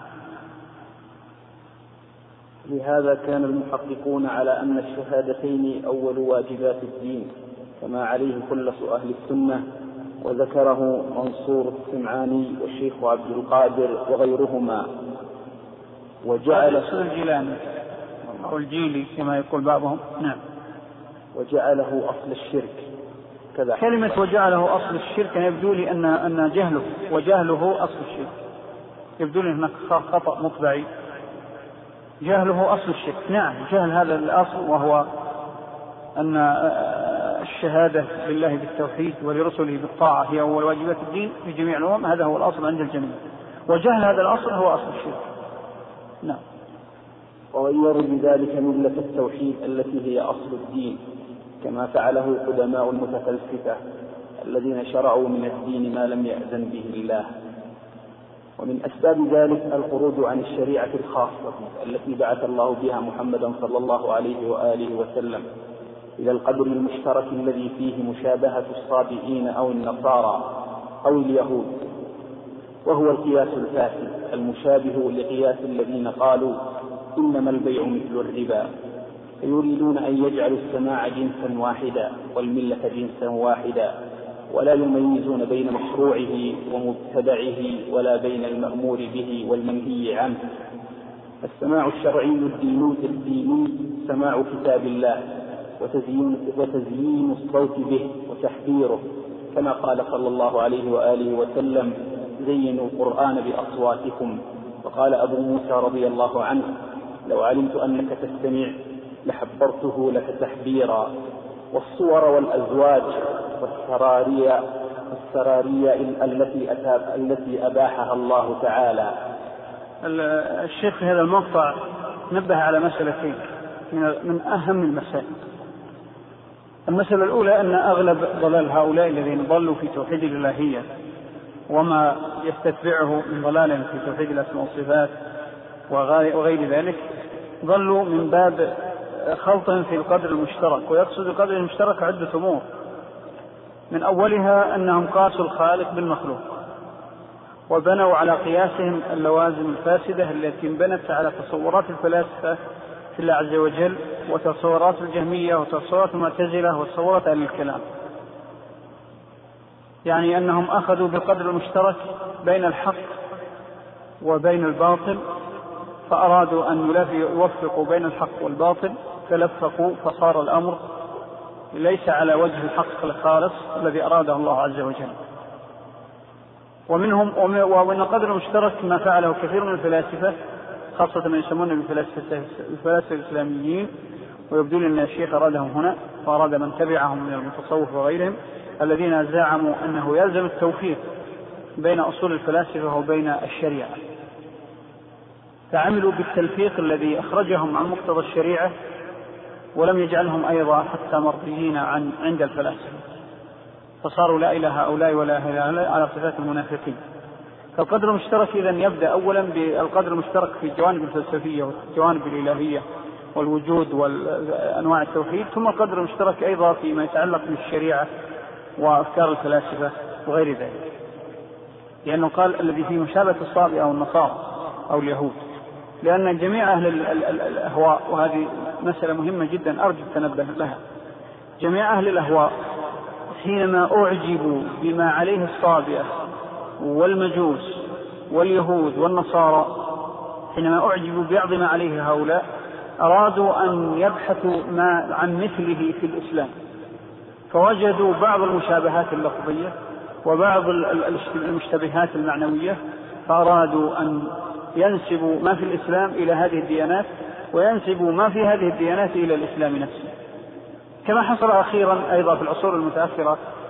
لهذا كان المحققون على أن الشهادتين أول واجبات الدين كما عليه كل أهل السنة، وذكره منصور السمعاني والشيخ عبد القادر وغيرهما. وجعل الجيلاني أو الجيلي كما يقول بعضهم. نعم. وجعله أصل الشرك كذا. كلمة وجعله أصل الشرك يبدو لي أن جهله وجهله أصل الشرك، يبدو لي هناك خطأ مطبعي. جهله أصل الشرك. نعم، جهل هذا الأصل، وهو أن الشهادة لله بالتوحيد ولرسله بالطاعة هي أول واجبات الدين في جميع الأمم، هذا هو الأصل عند الجميع، وجهل هذا الأصل هو أصل الشرك. نعم. وغيروا بذلك ملة التوحيد التي هي أصل الدين، كما فعله قدماء المتفلسفة الذين شرعوا من الدين ما لم يأذن به الله. ومن أسباب ذلك الخروج عن الشريعة الخاصة التي بعث الله بها محمدا صلى الله عليه وآله وسلم إلى القدر المشترك الذي فيه مشابهة الصابئين أو النصارى أو اليهود، وهو القياس الفاسد المشابه لقياس الذين قالوا إنما البيع مثل الربا، فيريدون أن يجعلوا السماع جنسا واحدا والملة جنسا واحدا، ولا يميزون بين مشروعه ومبتدعه ولا بين المأمور به والمنهي عنه. السماع الشرعي الديني سماع كتاب الله وتزيين الصوت به وتحذيره، كما قال صلى الله عليه وآله وسلم زينوا القرآن بأصواتكم. وقال أبو موسى رضي الله عنه لو علمت أنك تستمع لحبرته لك تحبيرا. والصور والأزواج والسرارية التي أباحها الله تعالى. الشيخ في هذا المقطع نبه على مسألتين من أهم المسائل. المسألة الأولى أن أغلب ضلال هؤلاء الذين ضلوا في توحيد الإلهية وما يستتبعه من ضلال في توحيد الأسماء والصفات وغير ذلك ضلوا من باب خلطهم في القدر المشترك. ويقصد القدر المشترك عدة أمور، من أولها أنهم قاسوا الخالق بالمخلوق وبنوا على قياسهم اللوازم الفاسدة التي انبنت على تصورات الفلاسفة في الله عز وجل وتصورات الجهمية وتصورات المعتزلة وتصورات أهل الكلام. يعني أنهم أخذوا بالقدر المشترك بين الحق وبين الباطل، فأرادوا أن يوفقوا بين الحق والباطل فلفقوا، فصار الأمر ليس على وجه الحق الخالص الذي أراده الله عز وجل. ومن القدر المشترك ما فعله كثير من الفلاسفة، خاصة من يسمونه بالفلاسفة الإسلاميين، ويبدو أن الشيخ أرادهم هنا وأراد من تبعهم من المتصوف وغيرهم الذين زعموا أنه يلزم التوفيق بين أصول الفلاسفة وبين الشريعة، فعملوا بالتلفيق الذي أخرجهم عن مقتضى الشريعة ولم يجعلهم أيضا حتى مرضيين عند الفلاسفة، فصاروا لا إله هؤلاء ولا إله هؤلاء على صفات المنافقين. فالقدر المشترك إذن يبدأ أولا بالقدر المشترك في الجوانب الفلسفية والجوانب الإلهية والوجود وأنواع التوحيد، ثم القدر المشترك أيضا فيما يتعلق بالشريعة وأفكار الفلاسفة وغير ذلك، لأنه قال الذي فيه مشابهة الصابئة أو النصارى أو اليهود، لأن جميع أهل الأهواء، وهذه مسألة مهمة جدا أرجو التنبه لها، جميع أهل الأهواء حينما أعجبوا بما عليه الصابئة والمجوس واليهود والنصارى، حينما أعجبوا ببعض ما عليه هؤلاء أرادوا أن يبحثوا عن مثله في الإسلام، فوجدوا بعض المشابهات اللفظية وبعض المشتبهات المعنوية، فأرادوا أن ينسبوا ما في الإسلام إلى هذه الديانات وينسبوا ما في هذه الديانات إلى الإسلام نفسه، كما حصل أخيرا أيضا في العصور المتأخرة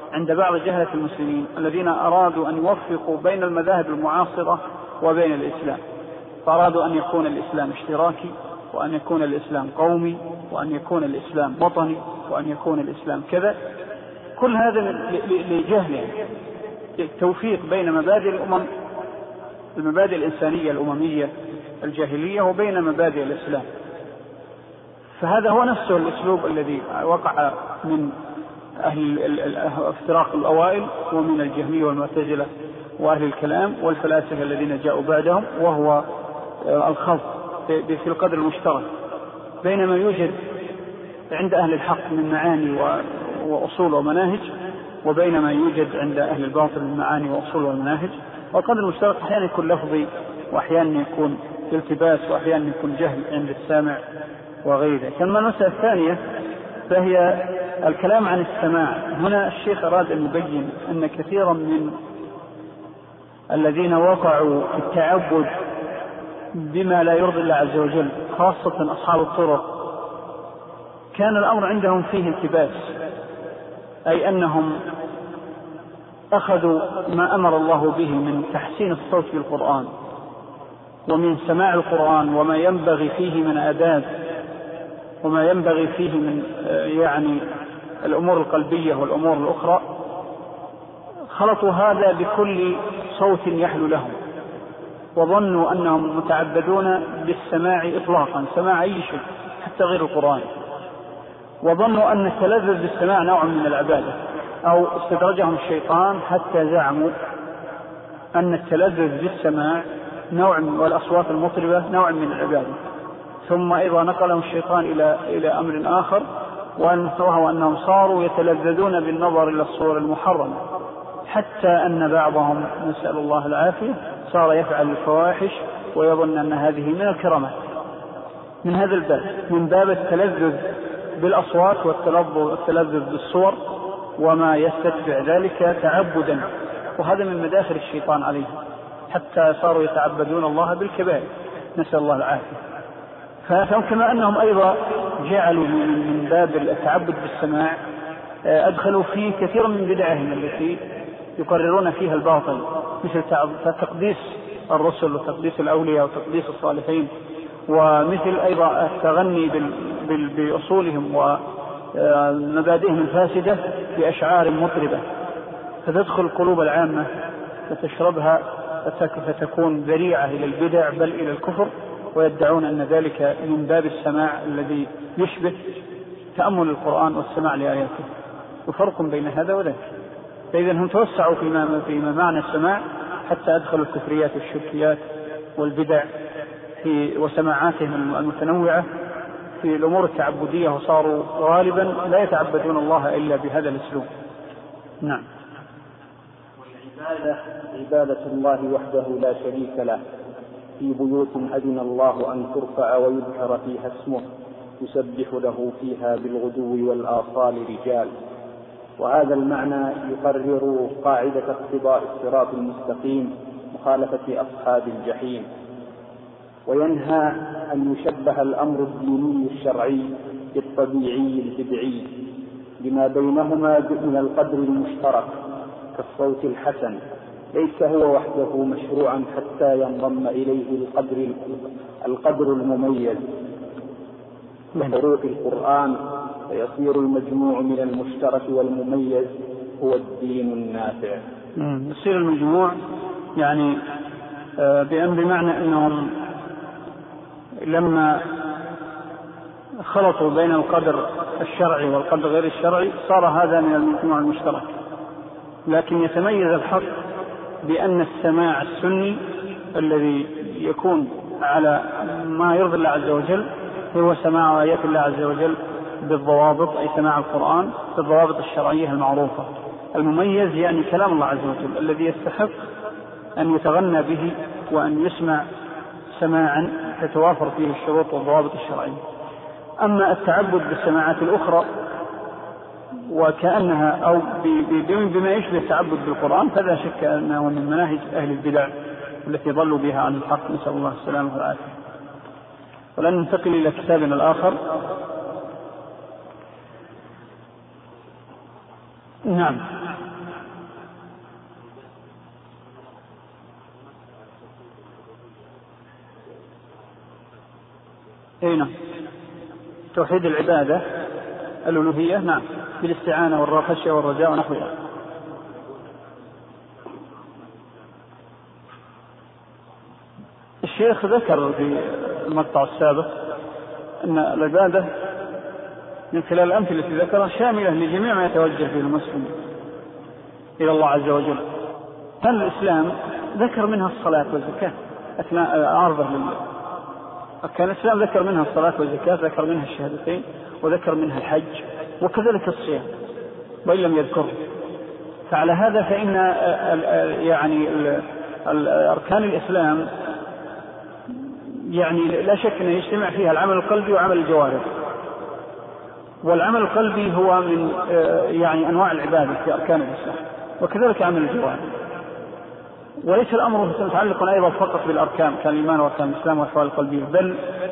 عند بعض جهلة المسلمين الذين أرادوا أن يوفقوا بين المذاهب المعاصرة وبين الإسلام، فأرادوا أن يكون الإسلام اشتراكي، وأن يكون الإسلام قومي، وأن يكون الإسلام وطني، وأن يكون الإسلام كذا. كل هذا لجهل التوفيق بين مبادئ الأمم، المبادئ الإنسانية الأممية الجاهلية، وبين مبادئ الإسلام. فهذا هو نفسه الأسلوب الذي وقع من أهل افتراق الأوائل ومن الجهمية والمعتزلة وأهل الكلام والفلاسفة الذين جاءوا بعدهم، وهو الخلط في القدر المشترك بين ما يوجد عند أهل الحق من معاني وأصول ومناهج، وبين ما يوجد عند أهل الباطل من معاني وأصول ومناهج. والقدر المشترك أحيانا يكون لفظي، وأحيانا يكون التباس، وأحيانا يكون جهل عند السامع وغيره. كما المسألة الثانية فهي الكلام عن السماع. هنا الشيخ أراد أن يبين أن كثيرا من الذين وقعوا في التعبد بما لا يرضي الله عز وجل، خاصة أصحاب الطرق، كان الأمر عندهم فيه التباس، أي أنهم أخذوا ما أمر الله به من تحسين الصوت بالقرآن، ومن سماع القرآن، وما ينبغي فيه من آداب، وما ينبغي فيه من يعني الأمور القلبية والأمور الأخرى، خلطوا هذا بكل صوت يحلو لهم، وظنوا أنهم متعبدون بالسماع إطلاقا، سماع أي شيء حتى غير القرآن، وظنوا أن التلذذ بالسماع نوع من العبادة، أو استدرجهم الشيطان حتى زعموا أن التلذذ بالسماع نوع والأصوات المطربة نوع من العبادة. ثم أيضا نقلهم الشيطان إلى أمر آخر، وهو أنهم صاروا يتلذذون بالنظر إلى الصور المحرمة، حتى أن بعضهم نسأل الله العافية صار يفعل الفواحش ويظن أن هذه من الكرامات. من هذا الباب، من باب التلذذ بالأصوات والتلذذ بالصور وما يستدفع ذلك تعبدا، وهذا من مداخل الشيطان عليه، حتى صاروا يتعبدون الله بالكبائر نسأل الله العافية. فكما أنهم أيضا جعلوا من باب التعبد بالسماع أدخلوا فيه كثيرا من بدعهم التي يقررون فيها الباطل، مثل تقديس الرسل وتقديس الأولياء وتقديس الصالحين، ومثل أيضا التغني بأصولهم ومبادئهم الفاسدة بأشعار مطربة، فتدخل القلوب العامة فتشربها فتكون ذريعة إلى البدع بل إلى الكفر، ويدعون أن ذلك من باب السماع الذي يشبه تأمل القرآن والسماع لآياته، وفرق بين هذا وذاك. فإذا هم توسعوا في معنى السماع حتى أدخلوا الكفريات والشركيات والبدع في وسماعاتهم المتنوعة في الأمور التعبدية، وصاروا غالبا لا يتعبدون الله إلا بهذا الأسلوب. نعم. والعبادة عبادة الله وحده لا شريك له، في بيوت أذن الله أن ترفع ويذكر فيها اسمه، يسبح له فيها بالغدو والآصال رجال. وهذا المعنى يقرر قاعدة اقتضاء الصراط المستقيم، مخالفة أصحاب الجحيم، وينهى أن يشبه الأمر الديني الشرعي بالطبيعي البدعي لما بينهما من القدر المشترك كالصوت الحسن، ليس هو وحده مشروعا حتى ينضم إليه القدر المميز بحروف القرآن، فيصير المجموع من المشترك والمميز هو الدين النافع. يصير المجموع يعني بمعنى أنهم لما خلطوا بين القدر الشرعي والقدر غير الشرعي صار هذا من المجموع المشترك. لكن يتميز الحق بأن السماع السني الذي يكون على ما يرضي الله عز وجل هو سماع آيات الله عز وجل بالضوابط، أي سماع القرآن بالضوابط الشرعية المعروفة. المميز يعني كلام الله عز وجل الذي يستحق أن يتغنى به وأن يسمع سماعا تتوافر فيه الشروط والضوابط الشرعية. أما التعبد بالسماعات الأخرى وكأنها أو بما يشبه التعبد بالقرآن، فلا شك أنه من مناهج أهل البدع التي ضلوا بها عن الحق، نسأل الله السلامة والعافية. ولن ننتقل إلى كتابنا الآخر. نعم. نعم. توحيد العبادة الألوهية، نعم، بالاستعانة والخشية والرجاء ونحوها. الشيخ ذكر في المقطع السابق أن العبادة من خلال الأمثلة التي ذكرها شاملة لجميع ما يتوجه به المسلم إلى الله عز وجل. كان الإسلام ذكر منها الصلاة والزكاة أثناء عرضه كان الإسلام ذكر منها الصلاة والزكاة، ذكر منها الشهادتين، وذكر منها الحج، وكذلك الصيام وإن لم يذكره. فعلى هذا فإن يعني أركان الإسلام يعني لا شك أن يجتمع فيها العمل القلبي وعمل الجوارح. والعمل القلبي هو من يعني أنواع العبادة في أركان الإسلام، وكذلك عمل الجوارح. وليس الأمر متعلق أيضا فقط بالأركان كالإيمان وأركان الإسلام والأحوال القلبية، بل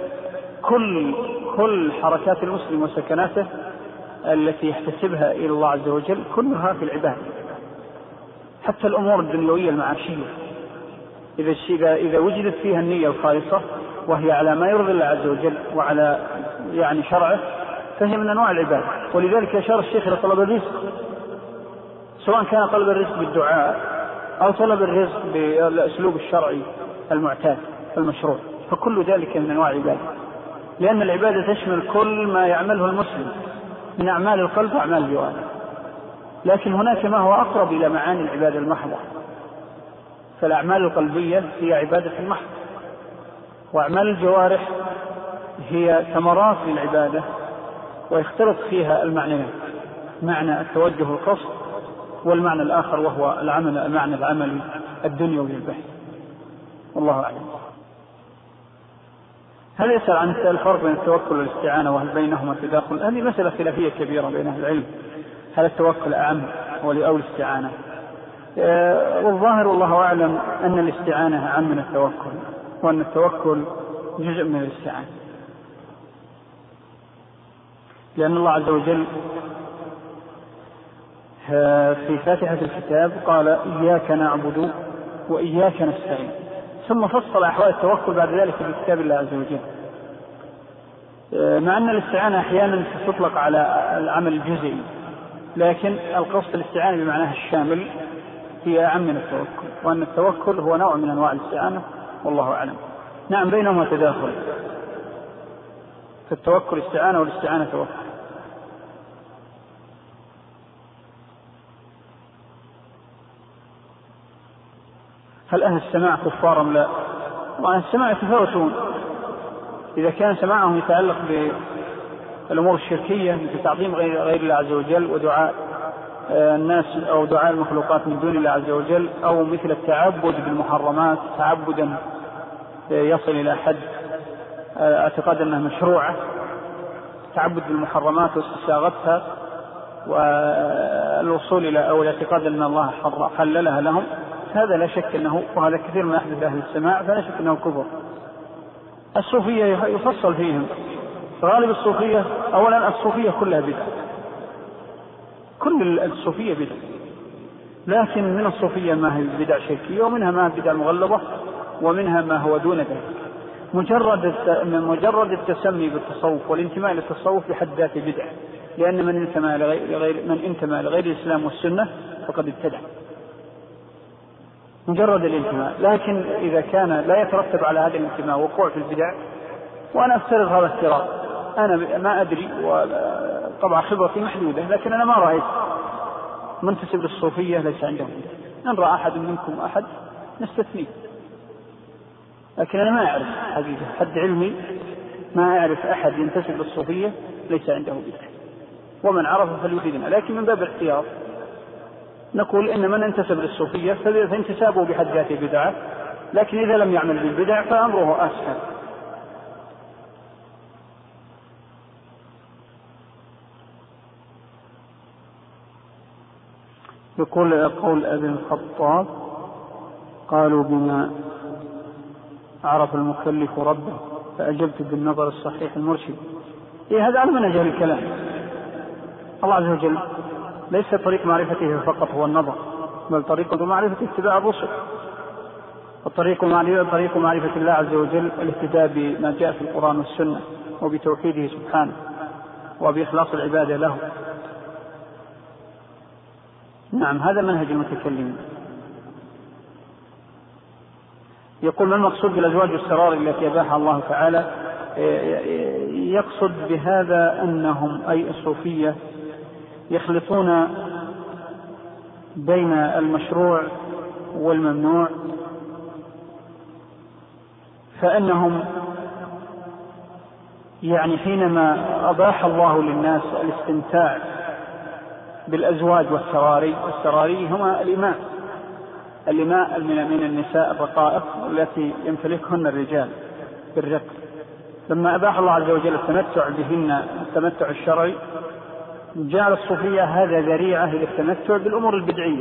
كل حركات المسلم وسكناته التي يحتسبها إلى الله عز وجل كلها في العبادة، حتى الأمور الدنيوية المعاشية إذا وجدت فيها النية الخالصة وهي على ما يرضي الله عز وجل وعلى يعني شرعه فهي من أنواع العبادة. ولذلك أشار الشيخ إلى طلب الرزق، سواء كان طلب الرزق بالدعاء أو طلب الرزق بالأسلوب الشرعي المعتاد المشروع، فكل ذلك من أنواع العبادة، لأن العبادة تشمل كل ما يعمله المسلم من أعمال القلب وأعمال الجوارح. لكن هناك ما هو أقرب إلى معاني العبادة المحضة، فالأعمال القلبية هي عبادة المحض، وأعمال الجوارح هي ثمرات للعبادة ويختلط فيها المعنيين، معنى التوجه القصد والمعنى الآخر وهو المعنى العملي الدنيوي البحث. والله أعلم. هل يسأل عن الفرق بين التوكل والاستعانة وهل بينهما تداخل؟ هذه مسألة خلافية كبيرة بين أهل العلم، هل التوكل أعم أو الاستعانة؟ والظاهر والله أعلم أن الاستعانة أعم من التوكل، وأن التوكل جزء من الاستعانة، لأن الله عز وجل في فاتحة الكتاب قال إياك نعبد وإياك نستعين، ثم فصل أحوال التوكل بعد ذلك في كتاب الله عز وجل. مع أن الاستعانة أحيانا تطلق على العمل الجزئي، لكن القصد الاستعانة بمعناها الشامل هي أعم من التوكل، وأن التوكل هو نوع من أنواع الاستعانة والله أعلم. نعم بينهما تداخل، فالتوكل استعانة والاستعانة توكل. هل أهل السماع كفار أم لا؟ طبعا السماع يتفاوتون، إذا كان سماعهم يتعلق بالأمور الشركية بتعظيم غير الله عز وجل ودعاء الناس أو دعاء المخلوقات من دون الله عز وجل، أو مثل التعبد بالمحرمات تعبدا يصل إلى حد اعتقاد أنها مشروعة، تعبد بالمحرمات واستساغتها والوصول إلى أو الاعتقاد أن الله حللها لهم، هذا لا شك أنه، وهذا كثير من أحدث أهل السماع، فلا شك أنه كفر. الصوفية يفصل فيهم، غالب الصوفية أولا الصوفية كلها بدعة، كل الصوفية بدعة، لكن من الصوفية ما هي بدع شركية، ومنها ما هي بدع مغلظة، ومنها ما هو دون ذلك. مجرد التسمي بالتصوف والانتماء للتصوف بحد ذاته بدعة، لأن من انتمى لغير الإسلام والسنة فقد ابتدع، مجرد الانتماء. لكن إذا كان لا يترتب على هذا الانتماء وقوع في البدع، وأنا أفترض هذا افتراض، أنا ما أدري وطبعا خبرتي محدودة، لكن أنا ما رأيت منتسب للصوفية ليس عندهم بدع. إن رأى أحد منكم أحد نستثنيه، لكن أنا ما أعرف حقيقة حد علمي، ما أعرف أحد ينتسب للصوفية ليس عنده بدع، ومن عرف فليفيدنا. لكن من باب الاحتياط نقول إن من انتسب للصوفية فانتسابه بحد ذاته بدعة، لكن إذا لم يعمل بالبدع فأمره أسهل. يقول قول أبي الخطاب قالوا بما عرف المكلف ربه فأجبت بالنظر الصحيح المرشد. هذا على منهج الكلام. الله عز وجل ليس طريق معرفته فقط هو النظر، بل طريق معرفة اتباع الرسل، طريق معرفة الله عز وجل الاهتداء بما جاء في القرآن والسنة وبتوحيده سبحانه وبإخلاص العبادة له. نعم، هذا منهج المتكلمين. يقول: ما المقصود بالأزواج والسرار التي أباحها الله تعالى؟ يقصد بهذا أنهم أي الصوفية يخلطون بين المشروع والممنوع، فإنهم يعني حينما أباح الله للناس الاستمتاع بالأزواج والسراري هما الإماء من النساء الرقائق التي يمتلكهن الرجال بالرق، لما أباح الله عز وجل التمتع بهن التمتع الشرعي جعل الصوفية هذا ذريعة إلى التمتع بالأمور البدعية،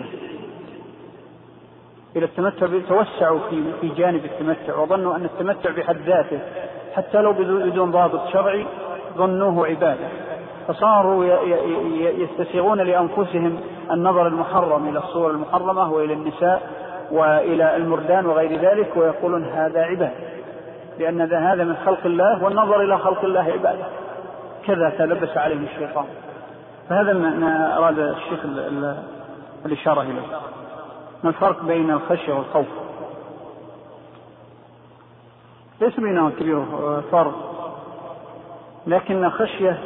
إلى التمتع، توسعوا في جانب التمتع وظنوا أن التمتع بحد ذاته حتى لو بدون ضابط شرعي ظنوه عبادة، فصاروا يستسيغون لأنفسهم النظر المحرم إلى الصور المحرمة وإلى النساء وإلى المردان وغير ذلك، ويقولون هذا عبادة لأن هذا من خلق الله، والنظر إلى خلق الله عبادة. كذا تلبس عليه الشيطان. فهذا ما أراد الشيخ الإشارة إليه. ما الفرق بين الخشية والخوف؟ ليس بينهما كبير فرق، لكن الخشية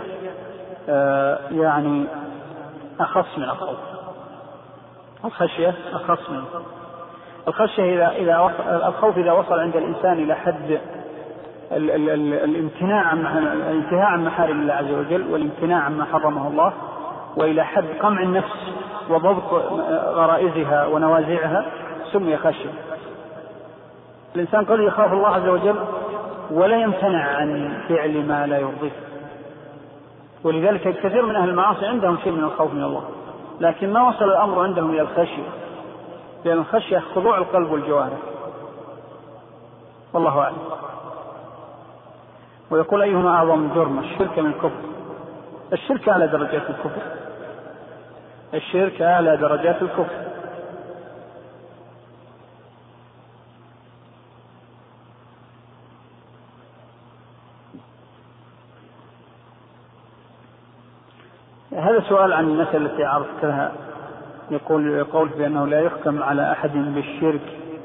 يعني أخص من الخوف. الخشية أخص من الخوف. الخشية الخوف إذا وصل عند الإنسان إلى حد الامتناع عن محارم الله عز وجل والامتناع عما حرمه الله، وإلى حد قمع النفس وضبط غرائزها ونوازعها، سمي خشية. الإنسان قد يخاف الله عز وجل ولا يمتنع عن فعل ما لا يرضيه، ولذلك كثير من أهل المعاصي عندهم شيء من الخوف من الله، لكن ما وصل الأمر عندهم إلى الخشية، لأن الخشية خضوع القلب والجوارح. والله أعلم. ويقول: أيهما أعظم جرم، الشرك من الكفر؟ الشرك أعلى درجات الكفر. الشرك أعلى درجات الكفر. هذا سؤال عن المسألة التي عرفتها. يقول بأنه لا يحكم على أحد بالشرك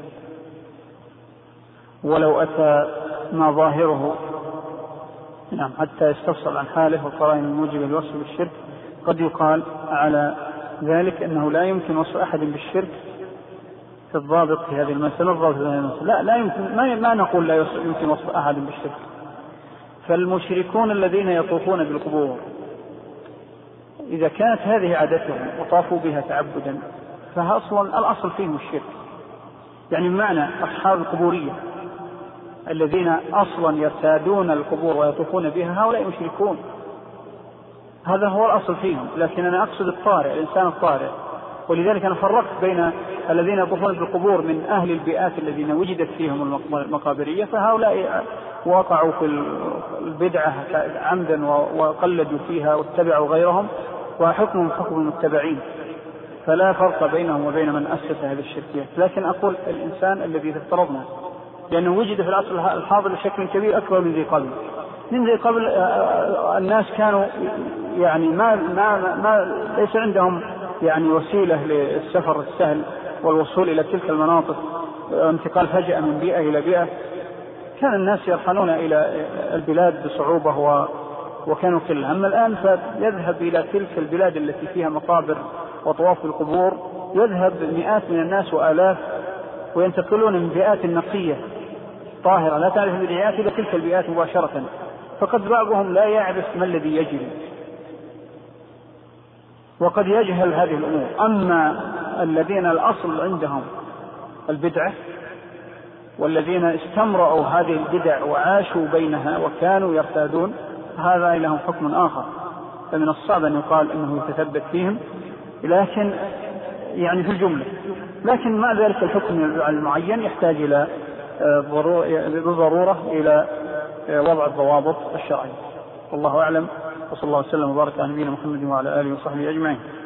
ولو أتى ما ظاهره، نعم، حتى يستفصل عن حاله والقرائن الموجبة لوصف بالشرك. قد يقال على ذلك أنه لا يمكن وصف أحد بالشرك في الضابط في هذه المسألة. لا يمكن، ما نقول لا يمكن وصف أحد بالشرك. فالمشركون الذين يطوفون بالقبور إذا كانت هذه عادتهم وطافوا بها تعبدا فأصلا الأصل فيهم الشرك. يعني بمعنى أصحاب القبورية الذين أصلا يرتادون القبور ويطوفون بها هؤلاء مشركون، هذا هو الأصل فيهم. لكن أنا أقصد الطارئ، الإنسان الطارئ. ولذلك أنا فرقت بين الذين يطوفون بالقبور من أهل البيئات الذين وجدت فيهم المقابرية، فهؤلاء وقعوا في البدعة عمدا وقلدوا فيها واتبعوا غيرهم، وحكمهم حكم المتبعين، فلا فرق بينهم وبين من أسس هذه الشركيات. لكن أقول الإنسان الذي افترضنا، لأنه وجد في العصر الحاضر بشكل كبير أكبر من ذي قبل. من ذي قبل الناس كانوا يعني ما ليس عندهم يعني وسيلة للسفر السهل والوصول إلى تلك المناطق، انتقال فجأة من بيئة إلى بيئة. كان الناس يرحلون إلى البلاد بصعوبة وكانوا قلة. أما الآن فيذهب إلى تلك البلاد التي فيها مقابر وطواف القبور، يذهب مئات من الناس وآلاف، وينتقلون من بيئات نقية طاهرة لا تعرف البدعيات إلى تلك البيئات مباشرة، فقد بعضهم لا يعرف ما الذي يجري وقد يجهل هذه الأمور. أما الذين الأصل عندهم البدعة والذين استمرأوا هذه البدع وعاشوا بينها وكانوا يرتادون، هذا لهم حكم آخر. فمن الصعب أن يقال أنه يتثبت فيهم، لكن يعني في الجملة. لكن مع ذلك الحكم المعين يحتاج إلى ضرورة إلى وضع الضوابط الشرعية. والله أعلم، وصلى الله وسلم وبارك على نبينا محمد وعلى آله وصحبه أجمعين.